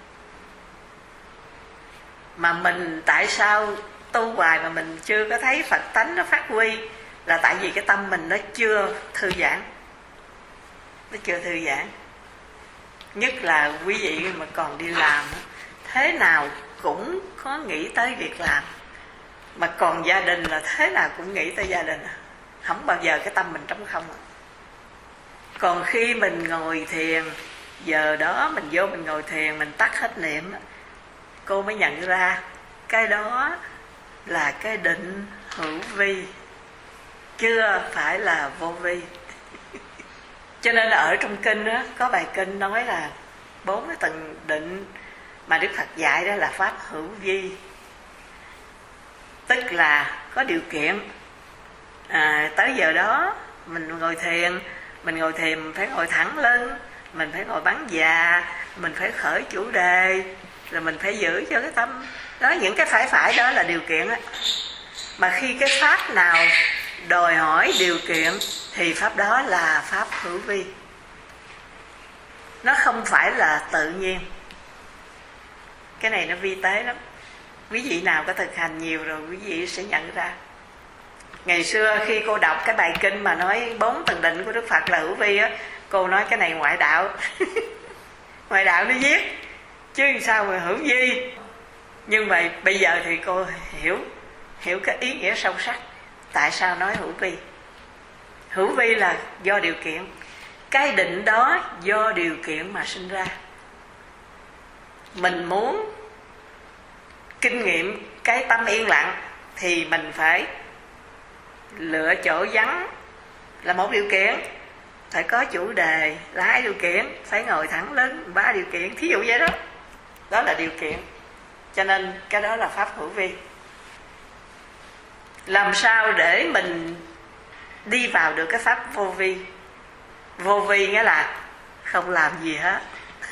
Mà mình tại sao tu hoài mà mình chưa có thấy Phật tánh nó phát huy, là tại vì cái tâm mình nó chưa thư giãn. Nó chưa thư giãn. Nhất là quý vị mà còn đi làm, thế nào cũng có nghĩ tới việc làm. Mà còn gia đình là thế nào cũng nghĩ tới gia đình, không bao giờ cái tâm mình trống không. Còn khi mình ngồi thiền, giờ đó mình vô mình ngồi thiền, mình tắt hết niệm, cô mới nhận ra cái đó là cái định hữu vi, chưa phải là vô vi. Cho nên là ở trong kinh đó, có bài kinh nói là bốn cái tầng định mà Đức Phật dạy đó là pháp hữu vi. Tức là có điều kiện, à, tới giờ đó mình ngồi thiền, mình ngồi thiền mình phải ngồi thẳng lưng, mình phải ngồi bắn già, mình phải khởi chủ đề, rồi mình phải giữ cho cái tâm đó. Những cái phải phải đó là điều kiện á. Mà khi cái pháp nào đòi hỏi điều kiện thì pháp đó là pháp hữu vi. Nó không phải là tự nhiên. Cái này nó vi tế lắm. Quý vị nào có thực hành nhiều rồi quý vị sẽ nhận ra. Ngày xưa khi cô đọc cái bài kinh mà nói bốn tầng định của Đức Phật là hữu vi á, cô nói cái này ngoại đạo. Ngoại đạo nó viết, chứ sao mà hữu vi. Nhưng mà bây giờ thì cô hiểu hiểu cái ý nghĩa sâu sắc. Tại sao nói hữu vi? Hữu vi là do điều kiện. Cái định đó do điều kiện mà sinh ra. Mình muốn kinh nghiệm cái tâm yên lặng thì mình phải lựa chỗ vắng là một điều kiện, phải có chủ đề là hai điều kiện, phải ngồi thẳng lưng ba điều kiện, thí dụ vậy đó. Đó là điều kiện. Cho nên cái đó là pháp hữu vi. Làm sao để mình đi vào được cái pháp vô vi? Vô vi nghĩa là không làm gì hết.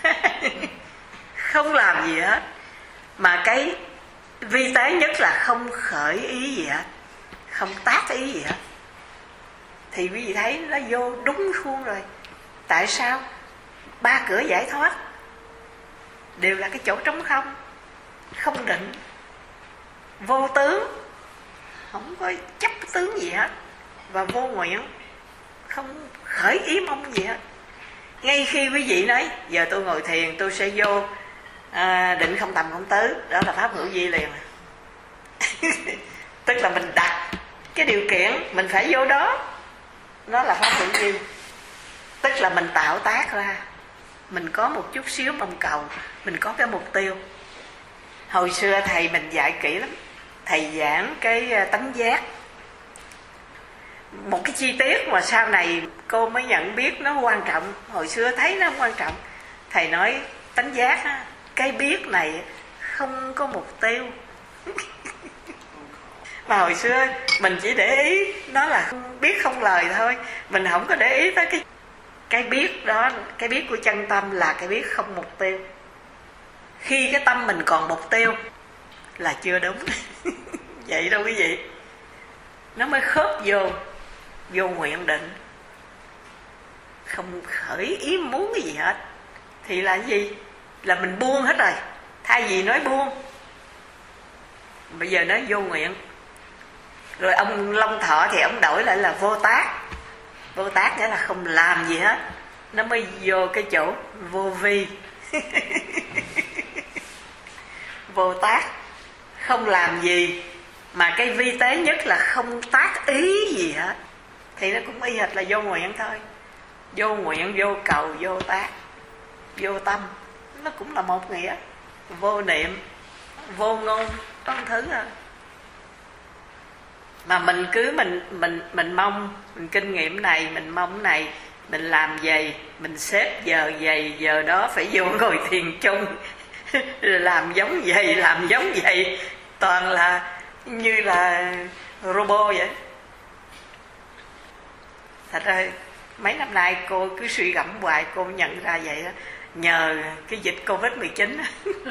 Không làm gì hết. Mà cái vi tế nhất là không khởi ý gì hết, không tác ý gì hết. Thì quý vị thấy nó vô đúng khuôn rồi. Tại sao? Ba cửa giải thoát đều là cái chỗ trống không, không định, vô tướng, không có chấp tướng gì hết, và vô nguyện, không khởi ý mong gì hết. Ngay khi quý vị nói giờ tôi ngồi thiền tôi sẽ vô à, định không tầm không tứ, đó là pháp hữu vi liền. Tức là mình đặt cái điều kiện mình phải vô đó, nó là pháp hữu vi. Tức là mình tạo tác ra, mình có một chút xíu mong cầu, mình có cái mục tiêu. Hồi xưa thầy mình dạy kỹ lắm. Thầy giảng cái tánh giác, một cái chi tiết mà sau này cô mới nhận biết nó quan trọng. Hồi xưa thấy nó không quan trọng. Thầy nói tánh giác á, cái biết này không có mục tiêu. Mà hồi xưa mình chỉ để ý nó là biết không lời thôi, mình không có để ý tới cái cái biết đó. Cái biết của chân tâm là cái biết không mục tiêu. khi cái tâm mình còn mục tiêu là chưa đúng. Vậy đâu quý vị, nó mới khớp vô vô nguyện định, không khởi ý muốn cái gì hết thì là cái gì, là mình buông hết rồi. Thay vì nói buông, bây giờ nói vô nguyện. Rồi ông Long Thọ thì ông đổi lại là vô tác. Vô tác nghĩa là không làm gì hết, nó mới vô cái chỗ vô vi. Vô tác, không làm gì, mà cái vi tế nhất là không tác ý gì hết, thì nó cũng y hệt là vô nguyện thôi. Vô nguyện, vô cầu, vô tác, vô tâm, nó cũng là một nghĩa. Vô niệm, vô ngôn, có một thứ thôi. Mà mình cứ mình mình mình mong, mình kinh nghiệm này, mình mong cái này, mình làm vậy, mình xếp giờ vậy, giờ đó phải vô ngồi thiền chung, làm giống vậy, làm giống vậy, toàn là như là robot vậy. Thật ra mấy năm nay cô cứ suy gẫm hoài, cô nhận ra vậy đó, nhờ cái dịch Covid mười chín.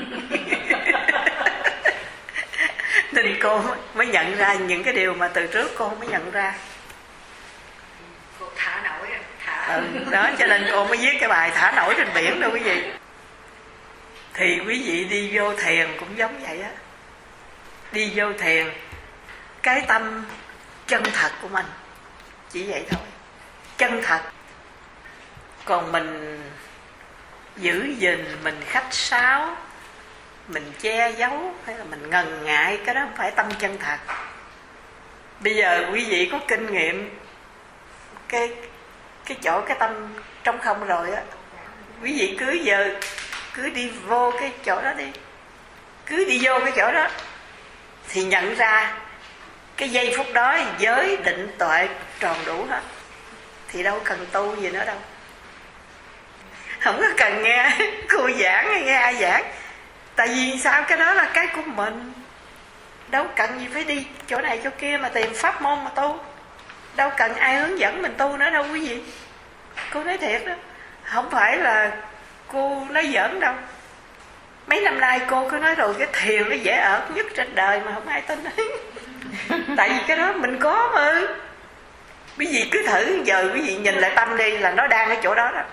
Nên cô mới nhận ra những cái điều mà từ trước cô mới nhận ra. Cô thả nổi, thả. Ừ, đó cho nên cô mới viết cái bài Thả Nổi Trên Biển đâu quý vị. Thì quý vị đi vô thiền cũng giống vậy á. Đi vô thiền, cái tâm chân thật của mình chỉ vậy thôi, chân thật. Còn mình giữ gìn, mình khách sáo, mình che giấu hay là mình ngần ngại, cái đó không phải tâm chân thật. Bây giờ quý vị có kinh nghiệm cái cái chỗ cái tâm trong không rồi á, quý vị cứ giờ cứ đi vô cái chỗ đó đi, cứ đi vô cái chỗ đó thì nhận ra cái giây phút đó giới định tuệ tròn đủ hết, thì đâu cần tu gì nữa đâu. Không có cần nghe cô giảng hay nghe ai giảng. Tại vì sao, cái đó là cái của mình, đâu cần gì phải đi chỗ này chỗ kia mà tìm pháp môn mà tu, đâu cần ai hướng dẫn mình tu nữa đâu quý vị. Cô nói thiệt đó, không phải là cô nói giỡn đâu. Mấy năm nay cô cứ nói rồi, cái thiền nó dễ ở nhất trên đời mà không ai tin. Tại vì cái đó mình có mà. Quý vị cứ thử giờ quý vị nhìn lại tâm đi, là nó đang ở chỗ đó đó,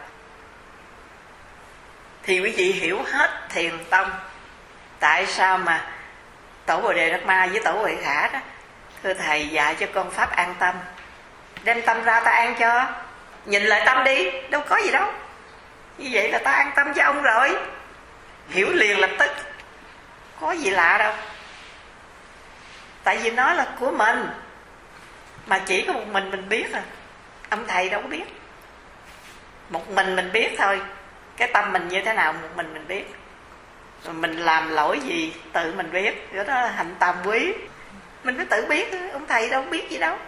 thì quý vị hiểu hết thiền tông. Tại sao mà Tổ Bồ Đề Đạt Ma với Tổ Huệ Khả đó, thưa thầy dạy cho con pháp an tâm, đem tâm ra ta an cho. Nhìn lại tâm đi, đâu có gì đâu, như vậy là ta an tâm cho ông rồi. Hiểu liền lập tức, có gì lạ đâu. Tại vì nó là của mình, mà chỉ có một mình mình biết à. Ông thầy đâu có biết, một mình mình biết thôi. Cái tâm mình như thế nào một mình mình biết. Rồi mình làm lỗi gì tự mình biết. Đó là hạnh tàm quý, mình phải tự biết. Ông thầy đâu biết gì đâu.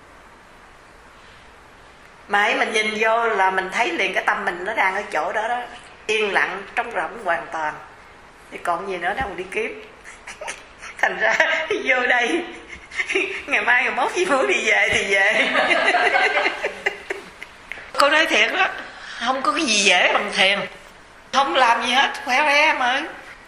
Mà hãy mình nhìn vô là mình thấy liền cái tâm mình nó đang ở chỗ đó đó, yên lặng trống rỗng hoàn toàn. Thì còn gì nữa đâu mà đi kiếm. Thành ra vô đây, ngày mai ngày mốt chị muốn đi về thì về. Cô nói thiệt đó, không có cái gì dễ bằng thiền. Không làm gì hết, khỏe khỏe mà.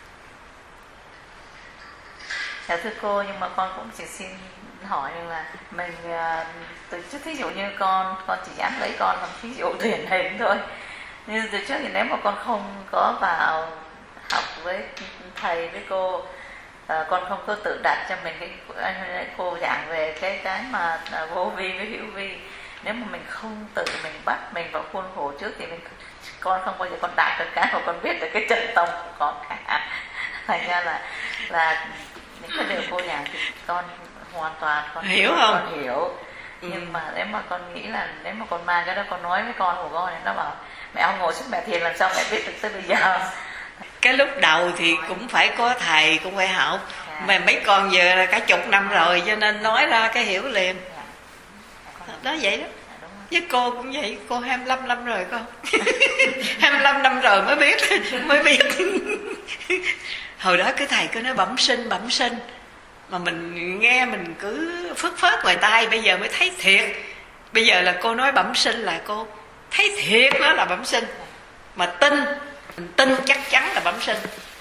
Dạ thưa cô, nhưng mà con cũng chỉ xin hỏi là mình từ trước, thí dụ như con con chỉ dám lấy con làm thí dụ điển hình thôi. Nhưng từ trước thì nếu mà con không có vào học với thầy với cô, à, con không có tự đặt cho mình cái cô giảng về cái cái mà vô vi với hữu vi, nếu mà mình không tự mình bắt mình vào khuôn khổ trước thì mình con không bao giờ con đạt được cái mà con biết được cái chân tông của con cả. Thành ra là là những cái điều cô giảng thì con hoàn toàn con hiểu không? Con hiểu. Ừ. Nhưng mà nếu mà con nghĩ là nếu mà con mang cái đó con nói với con của con thì nó bảo mẹ ông ngồi xuống mẹ thiền làm sao mẹ biết được tới bây giờ. Cái lúc đầu thì cũng phải có thầy, cũng phải học. Yeah. Mà mấy con giờ là cả chục năm rồi, cho nên nói ra cái hiểu liền. Yeah. Đó vậy đó. Với cô cũng vậy, cô hai mươi lăm năm rồi con. hai mươi lăm năm rồi mới biết, mới biết. Hồi đó cái thầy cứ nói bẩm sinh, bẩm sinh. Mà mình nghe mình cứ phớt phớt ngoài tai, bây giờ mới thấy thiệt. Bây giờ là cô nói bẩm sinh là cô thấy thiệt nó là bẩm sinh. Mà tin, mình tin chắc chắn là bẩm sinh.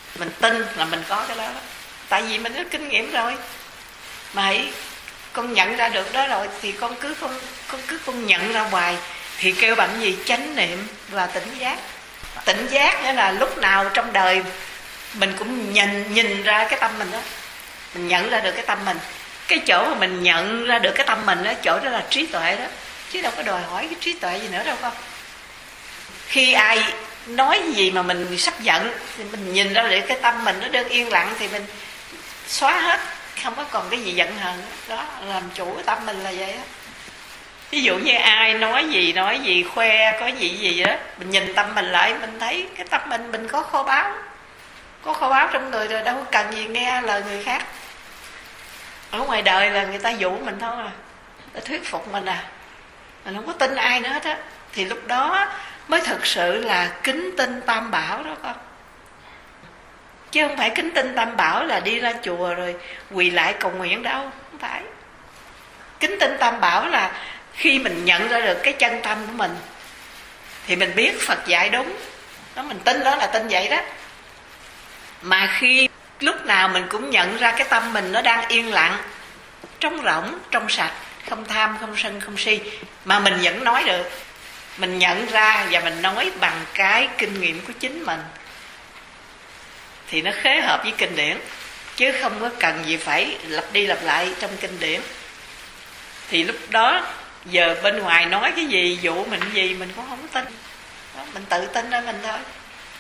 Mình tin là mình có cái đó, đó. Tại vì mình có kinh nghiệm rồi. Mà hãy con nhận ra được đó rồi thì con cứ con con cứ con nhận ra hoài, thì kêu bằng gì? Chánh niệm và tỉnh giác. Tỉnh giác nghĩa là lúc nào trong đời mình cũng nhìn nhìn ra cái tâm mình đó, mình nhận ra được cái tâm mình. Cái chỗ mà mình nhận ra được cái tâm mình đó, chỗ đó là trí tuệ đó, chứ đâu có đòi hỏi cái trí tuệ gì nữa đâu con. Khi ai nói gì mà mình sắp giận thì mình nhìn ra được cái tâm mình nó đơn yên lặng thì mình xóa hết, không có còn cái gì giận hờn đó. Đó, làm chủ cái tâm mình là vậy đó. Ví dụ như ai nói gì nói gì khoe có gì gì đó, mình nhìn tâm mình lại, mình thấy cái tâm mình mình có kho báu, có kho báu trong người rồi, đâu có cần gì nghe lời người khác. Ở ngoài đời là người ta dụ mình thôi à, để thuyết phục mình à, mình không có tin ai nữa hết á. Thì lúc đó mới thực sự là kính tin Tam Bảo đó con. Chứ không phải kính tin Tam Bảo là đi ra chùa rồi quỳ lại cầu nguyện đâu, không phải. Kính tin Tam Bảo là khi mình nhận ra được cái chân tâm của mình thì mình biết Phật dạy đúng đó, mình tin đó là tin vậy đó. Mà khi lúc nào mình cũng nhận ra cái tâm mình nó đang yên lặng, trống rỗng, trong sạch, không tham, không sân, không si, mà mình vẫn nói được, mình nhận ra và mình nói bằng cái kinh nghiệm của chính mình, thì nó khế hợp với kinh điển, chứ không có cần gì phải lặp đi lặp lại trong kinh điển. Thì lúc đó giờ bên ngoài nói cái gì, dụ mình cái gì mình cũng không tin đó, mình tự tin ở mình thôi.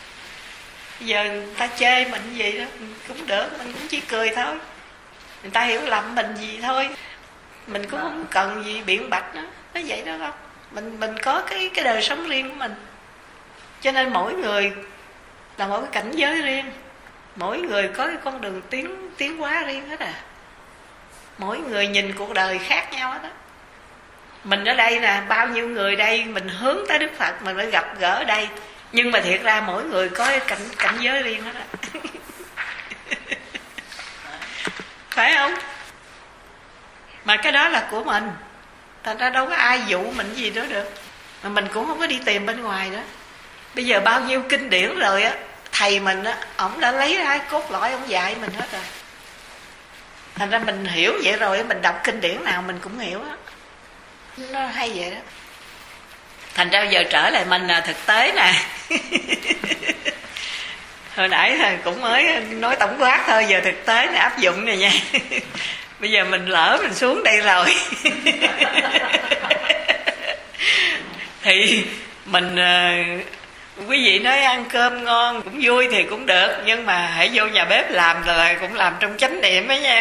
Giờ người ta chê mình gì đó cũng được, mình cũng chỉ cười thôi. Người ta hiểu lầm mình gì thôi, mình cũng không cần gì biện bạch nữa, nó vậy đó không. Mình mình có cái cái đời sống riêng của mình, cho nên mỗi người là mỗi cái cảnh giới riêng, mỗi người có cái con đường tiến tiến hóa riêng hết à. Mỗi người nhìn cuộc đời khác nhau hết á. Mình ở đây nè, bao nhiêu người đây mình hướng tới Đức Phật, mình phải gặp gỡ ở đây, nhưng mà thiệt ra mỗi người có cái cảnh cảnh giới riêng hết á. Phải không? Mà cái đó là của mình, thành ra đâu có ai dụ mình gì đó được, mà mình cũng không có đi tìm bên ngoài nữa. Bây giờ bao nhiêu kinh điển rồi á, thầy mình á, ổng đã lấy ra cốt lõi, ổng dạy mình hết rồi. Thành ra mình hiểu vậy rồi, mình đọc kinh điển nào mình cũng hiểu á, nó hay vậy đó. Thành ra giờ trở lại mình là thực tế nè. Hồi nãy thì cũng mới nói tổng quát thôi, giờ thực tế này áp dụng này nha. Bây giờ mình lỡ mình xuống đây rồi. Thì mình, quý vị nói ăn cơm ngon cũng vui thì cũng được, nhưng mà hãy vô nhà bếp làm là cũng làm trong chánh niệm đó nha.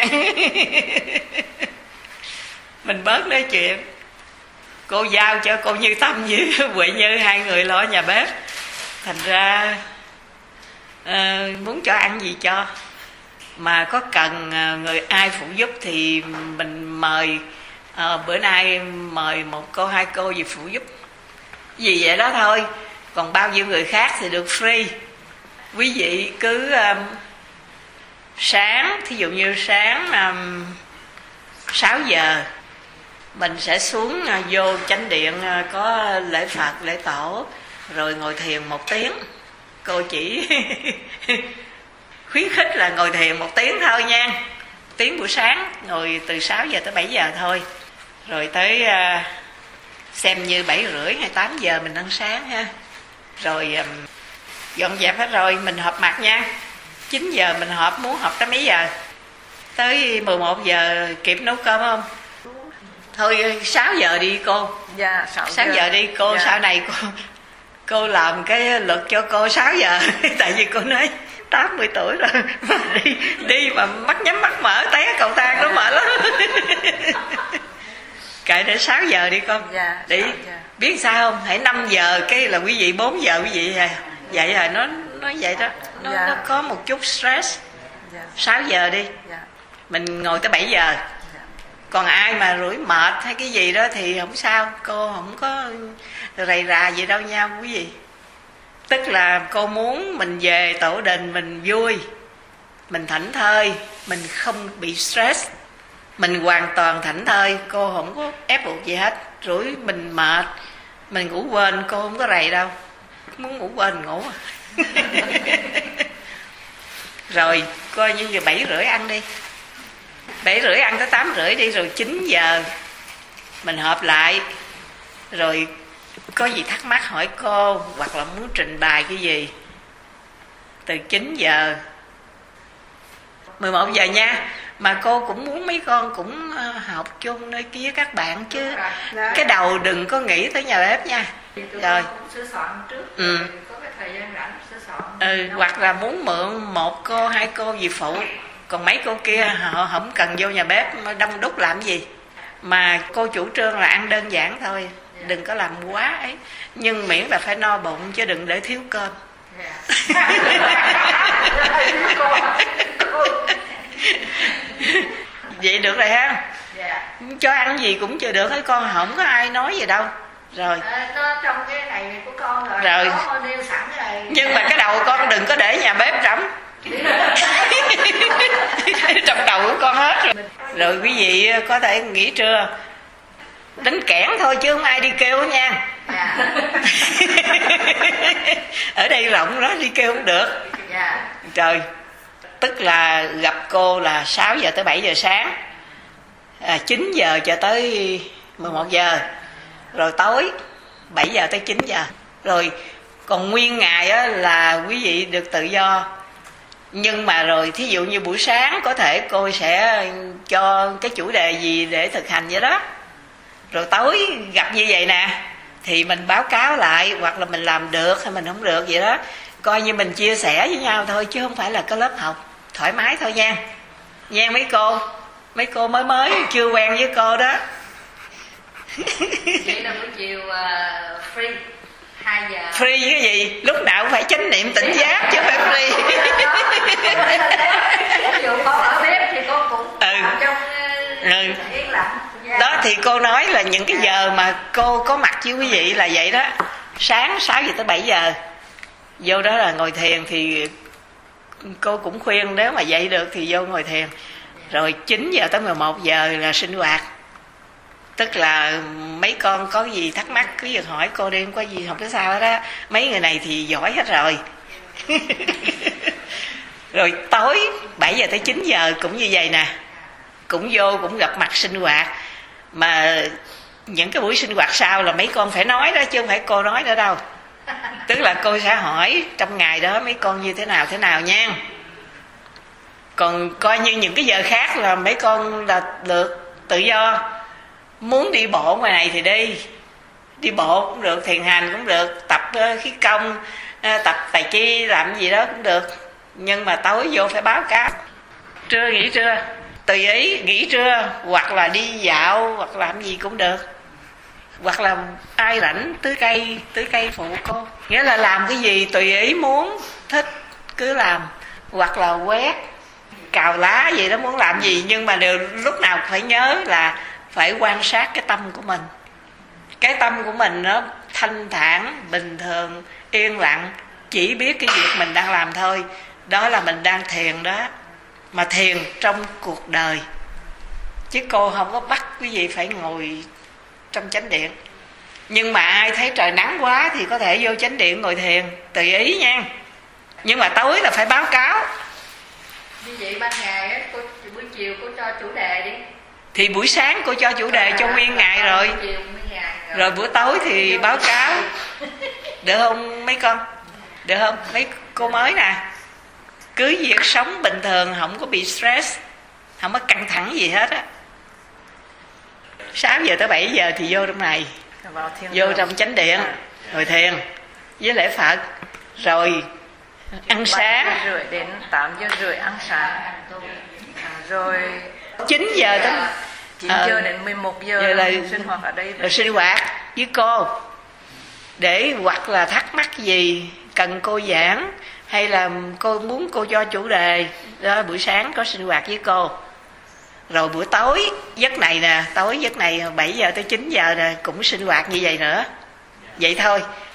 Mình bớt nói chuyện. Cô giao cho cô Như Tâm với Huệ Như, hai người lo nhà bếp. Thành ra à, muốn cho ăn gì cho, mà có cần người ai phụ giúp thì mình mời, à, bữa nay mời một cô hai cô gì phụ giúp, gì vậy đó thôi. Còn bao nhiêu người khác thì được free. Quý vị cứ um, sáng, thí dụ như sáng um, sáu giờ mình sẽ xuống uh, vô chánh điện, uh, có lễ Phật, lễ Tổ, rồi ngồi thiền một tiếng. Cô chỉ khuyến khích là ngồi thiền một tiếng thôi nha, tiếng buổi sáng, ngồi từ sáu giờ tới bảy giờ thôi. Rồi tới uh, xem như bảy rưỡi hay tám giờ mình ăn sáng ha. Rồi um, dọn dẹp hết rồi mình họp mặt nha. Chín giờ mình họp, muốn họp tới mấy giờ? Tới mười một giờ kịp nấu cơm không? Thôi sáu giờ đi cô. Dạ, sáu giờ đi cô. Dạ. Sau này cô cô làm cái luật cho cô sáu giờ. Tại vì cô nói tám mươi tuổi rồi mà đi, đi mà mắt nhắm mắt mở té cầu thang nó mệt lắm. Kệ để sáu giờ đi con. Dạ, đi dạ. Biết sao không, hãy năm giờ cái là quý vị bốn giờ quý vị à. Vậy rồi nó nó vậy đó, nó, dạ. nó có một chút stress. Dạ. sáu giờ đi. Dạ. Mình ngồi tới bảy giờ. Dạ. Còn ai mà rủi mệt hay cái gì đó thì không sao, cô không có rầy rà gì đâu nha quý vị. Tức là cô muốn mình về tổ đình mình vui, mình thảnh thơi, mình không bị stress, mình hoàn toàn thảnh thơi, cô không có ép buộc gì hết. Rủi mình mệt, mình ngủ quên, cô không có rầy đâu, muốn ngủ quên ngủ. Rồi coi như giờ bảy rưỡi ăn đi, bảy rưỡi ăn tới tám rưỡi đi, rồi chín giờ mình họp lại, rồi có gì thắc mắc hỏi cô, hoặc là muốn trình bày cái gì, từ chín giờ mười một giờ nha. Mà cô cũng muốn mấy con cũng học chung nơi kia các bạn chứ, cái đầu đừng có nghĩ tới nhà bếp nha. Rồi sửa soạn trước, ừ. có cái thời gian rảnh sửa soạn. Ừ, hoặc là muốn mượn một cô hai cô gì phụ, còn mấy cô kia họ không cần vô nhà bếp đông đúc làm gì. Mà cô chủ trương là ăn đơn giản thôi, đừng có làm quá ấy, nhưng miễn là phải no bụng chứ đừng để thiếu cơm. Vậy được rồi ha. Cho ăn gì cũng chưa được hết con, không có ai nói gì đâu. Rồi à, nó trong cái này của con rồi, rồi. Có nêu sẵn rồi. Nhưng mà cái đầu con đừng có để nhà bếp trống. Trong đầu của con hết rồi. Rồi quý vị có thể nghỉ trưa, đánh kẽn thôi chứ không ai đi kêu nha. Dạ. Ở đây rộng đó, đi kêu không được. Dạ. Trời, tức là gặp cô là sáu giờ tới bảy giờ sáng, à, chín giờ cho tới mười một giờ, rồi tối bảy giờ tới chín giờ. Rồi còn nguyên ngày á, là quý vị được tự do. Nhưng mà rồi thí dụ như buổi sáng có thể cô sẽ cho cái chủ đề gì để thực hành vậy đó. Rồi tối gặp như vậy nè thì mình báo cáo lại, hoặc là mình làm được hay mình không được vậy đó. Coi như mình chia sẻ với nhau thôi, chứ không phải là cái lớp học. Thoải mái thôi nha. Nha mấy cô, mấy cô mới mới chưa quen với cô đó. Vậy là buổi chiều uh, free hai giờ. Free cái gì? Lúc nào cũng phải chánh niệm tỉnh giác chứ phải free. Ví dụ con ở bếp thì con cũng ừ. trong uh, ừ. yên lặng. Đó thì cô nói là những cái giờ mà cô có mặt với quý vị là vậy đó. Sáng sáu giờ tới bảy giờ vô đó là ngồi thiền, thì cô cũng khuyên nếu mà dậy được thì vô ngồi thiền. Rồi chín giờ tới mười một giờ là sinh hoạt. Tức là mấy con có gì thắc mắc cứ việc hỏi cô đi, không có gì không có sao hết đó. Mấy người này thì giỏi hết rồi. Rồi tối bảy giờ tới chín giờ cũng như vậy nè, cũng vô cũng gặp mặt sinh hoạt. Mà những cái buổi sinh hoạt sau là mấy con phải nói đó, chứ không phải cô nói nữa đâu. Tức là cô sẽ hỏi trong ngày đó mấy con như thế nào thế nào nha. Còn coi như những cái giờ khác là mấy con là được tự do. Muốn đi bộ ngoài này thì đi, đi bộ cũng được, thiền hành cũng được, tập khí công, tập tài chi, làm gì đó cũng được. Nhưng mà tối vô phải báo cáo. Trưa nghỉ trưa tùy ý, nghỉ trưa hoặc là đi dạo hoặc làm gì cũng được, hoặc là ai rảnh tưới cây, tưới cây phụ cô. Nghĩa là làm cái gì tùy ý, muốn thích cứ làm, hoặc là quét cào lá gì đó, muốn làm gì. Nhưng mà đều lúc nào phải nhớ là phải quan sát cái tâm của mình. Cái tâm của mình nó thanh thản, bình thường, yên lặng, chỉ biết cái việc mình đang làm thôi. Đó là mình đang thiền đó. Mà thiền trong cuộc đời, chứ cô không có bắt quý vị phải ngồi trong chánh điện. Nhưng mà ai thấy trời nắng quá thì có thể vô chánh điện ngồi thiền, tùy ý nha. Nhưng mà tối là phải báo cáo. Như vậy ban ngày á, cô, buổi chiều cô cho chủ đề đi. Thì buổi sáng cô cho chủ đề cho nguyên ngày rồi. Rồi buổi tối thì báo cáo. Được không mấy con? Được không? Mấy cô mới nè, cứ việc sống bình thường, không có bị stress, không có căng thẳng gì hết á. Sáu giờ tới bảy giờ thì vô trong này, vô trong chánh điện ngồi thiền với lễ Phật. Rồi ăn sáng rưỡi đến tám giờ rưỡi ăn sáng. Rồi chín giờ tới chín giờ đến mười một giờ, giờ là sinh hoạt ở đây. Rồi sinh hoạt với cô, để hoặc là thắc mắc gì cần cô giảng, hay là cô muốn cô cho chủ đề đó. Buổi sáng có sinh hoạt với cô. Rồi buổi tối giấc này nè, tối giấc này bảy giờ tới chín giờ nè, cũng sinh hoạt như vậy nữa. Vậy thôi.